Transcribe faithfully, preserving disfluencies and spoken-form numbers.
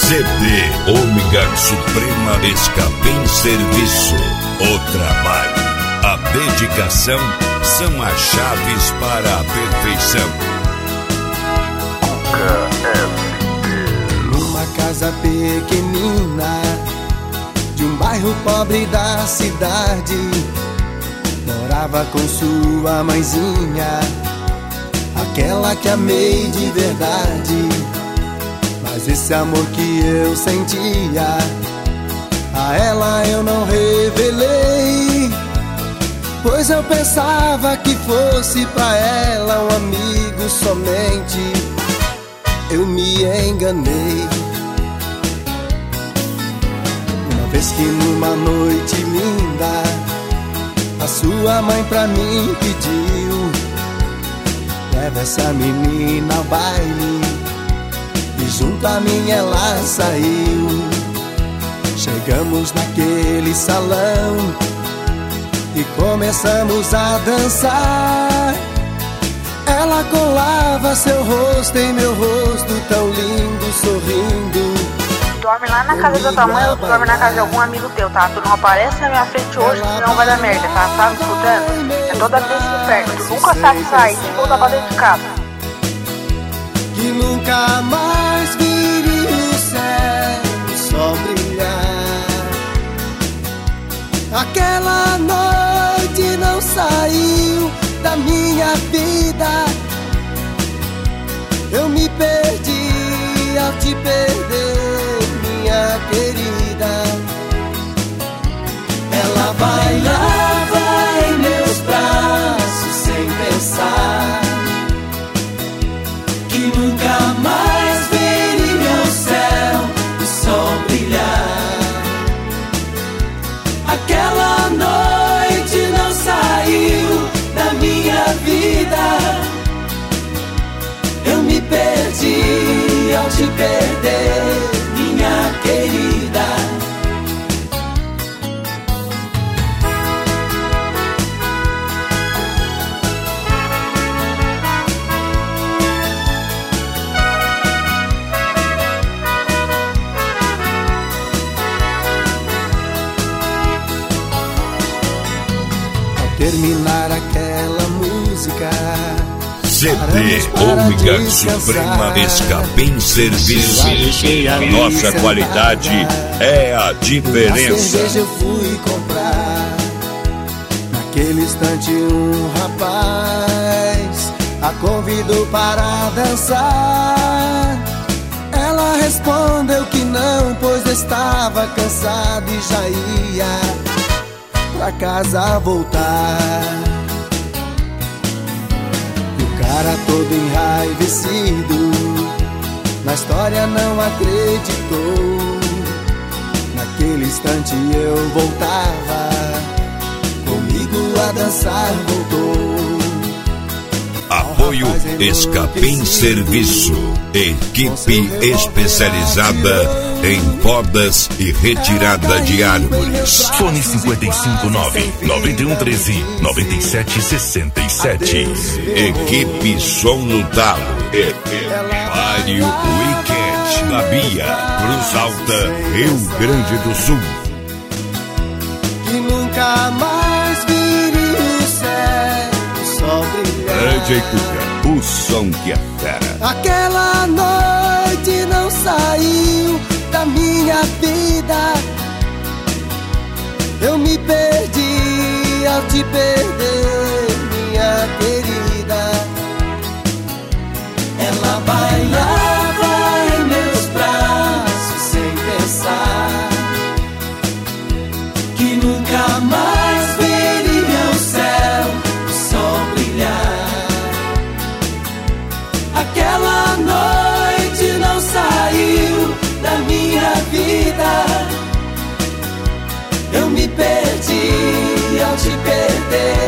C D Ômega Suprema Escapim Serviço. O trabalho, a dedicação são as chaves para a perfeição. Numa casa pequenina de um bairro pobre da cidade, morava com sua mãezinha, aquela que amei de verdade. Mas esse amor que eu sentia, a ela eu não revelei, pois eu pensava que fosse pra ela um amigo somente. Eu me enganei. Uma vez que numa noite linda, a sua mãe pra mim pediu: leva essa menina ao baile. E junto a mim ela saiu. Chegamos naquele salão e começamos a dançar. Ela colava seu rosto em meu rosto, tão lindo, sorrindo. Dorme lá na casa da tua mãe ou tu dorme na casa de algum amigo teu, tá? Tu não aparece na minha frente hoje, senão vai dar merda, tá? Tá me escutando? É toda vez que inferno. Tu nunca sabe sair e voltar pra dentro de casa. Que nunca mais viria o céu só brilhar. Aquela noite não saiu da minha vida. Eu me perdi ao te perder, minha querida. Ela bailava em meus braços sem pensar que nunca mais veria o céu e sol brilhar. Aquela noite não saiu da minha vida. Eu me perdi ao te perder, minha querida. Terminar aquela música, C D Ômega Suprema Escapim Serviço. Nossa qualidade é a diferença. Eu fui comprar. Naquele instante um rapaz a convidou para dançar. Ela respondeu que não, pois estava cansada e já ia pra casa voltar. E o cara todo enraivecido na história não acreditou. Naquele instante eu voltava, comigo a dançar voltou. Apoio Escapim Serviço, equipe especializada em podas e retirada de árvores. Fone cinco cinco nove, nove um um três, nove sete seis sete. Equipe Som no Talo. Mário Weekend na Bia, Cruz Alta, Rio Grande do Sul. Que nunca mais viria o céu só brilhar. D J Cuca, o som que é fera. Aquela noite não saiu da minha vida. Eu me perdi ao te perder, minha querida. Ela bailava em meus braços sem pensar que nunca mais veria o céu, o sol brilhar. Aquela noite não saiu da minha vida. Eu me perdi ao te perder.